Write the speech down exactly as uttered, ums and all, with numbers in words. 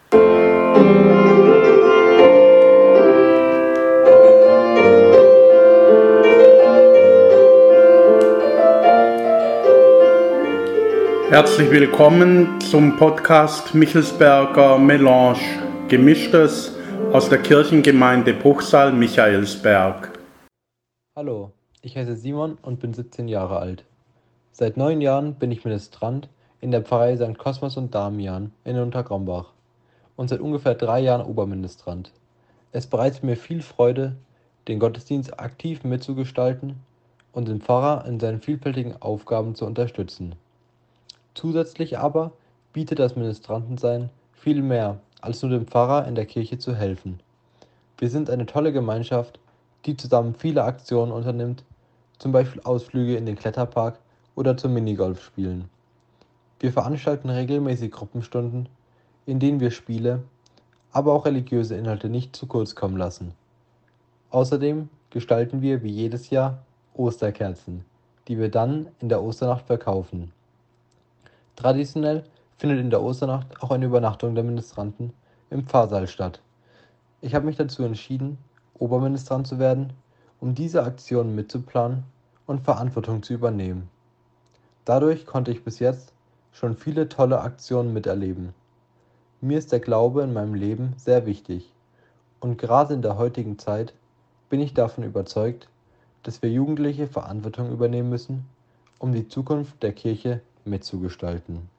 Herzlich willkommen zum Podcast Michelsberger Melange, Gemischtes aus der Kirchengemeinde Bruchsal Michaelsberg. Hallo, ich heiße Simon und bin siebzehn Jahre alt. Seit neun Jahren bin ich Ministrant in der Pfarrei Sankt Kosmas und Damian in Untergrombach und seit ungefähr drei Jahren Oberministrant. Es bereitet mir viel Freude, den Gottesdienst aktiv mitzugestalten und den Pfarrer in seinen vielfältigen Aufgaben zu unterstützen. Zusätzlich aber bietet das Ministrantensein viel mehr, als nur dem Pfarrer in der Kirche zu helfen. Wir sind eine tolle Gemeinschaft, die zusammen viele Aktionen unternimmt, zum Beispiel Ausflüge in den Kletterpark oder zum Minigolf spielen. Wir veranstalten regelmäßig Gruppenstunden, in denen wir Spiele, aber auch religiöse Inhalte nicht zu kurz kommen lassen. Außerdem gestalten wir wie jedes Jahr Osterkerzen, die wir dann in der Osternacht verkaufen. Traditionell findet in der Osternacht auch eine Übernachtung der Ministranten im Pfarrsaal statt. Ich habe mich dazu entschieden, Oberministrant zu werden, um diese Aktionen mitzuplanen und Verantwortung zu übernehmen. Dadurch konnte ich bis jetzt schon viele tolle Aktionen miterleben. Mir ist der Glaube in meinem Leben sehr wichtig und gerade in der heutigen Zeit bin ich davon überzeugt, dass wir Jugendliche Verantwortung übernehmen müssen, um die Zukunft der Kirche mitzugestalten.